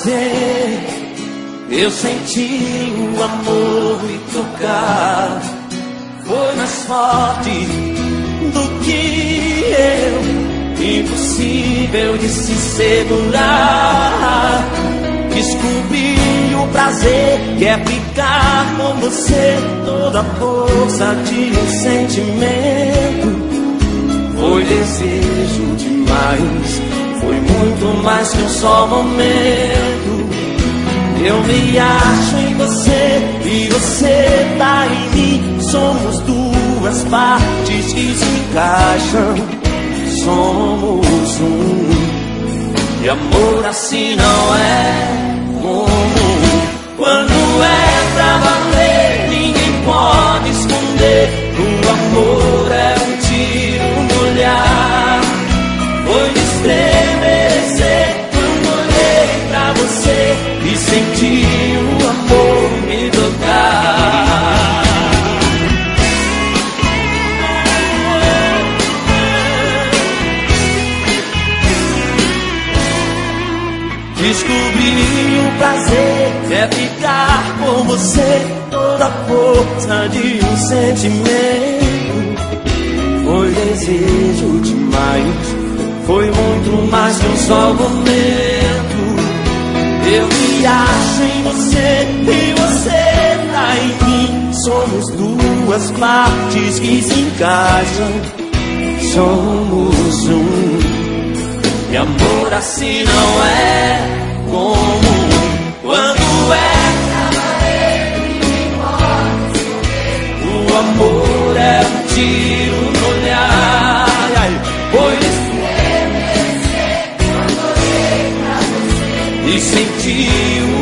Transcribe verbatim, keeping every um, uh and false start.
prazer. Eu senti o amor me tocar. Foi mais forte do que eu, impossível de se segurar. Descobri o prazer que é ficar com você. Toda a força de um sentimento. Foi desejo demais, foi muito mais que um só momento. Eu me acho em você e você tá em mim. Somos duas partes que se encaixam. Somos um. E amor assim não é comum. Quando é pra valer, ninguém pode esconder. O amor é um tiro no olhar. Foi me estremecer quando olhei pra você e senti o amor me tocar. Descobri o prazer que é ficar com você. Toda a força de um sentimento. Foi desejo demais, foi muito mais que um só momento. Eu me acho em você e você tá em mim. Somos duas partes que se encaixam. Somos um. E amor assim não é comum. Quando é pra valer, ninguém pode esconder. O amor é um tiro no olhar. Foi estremecer quando olhei pra você e senti o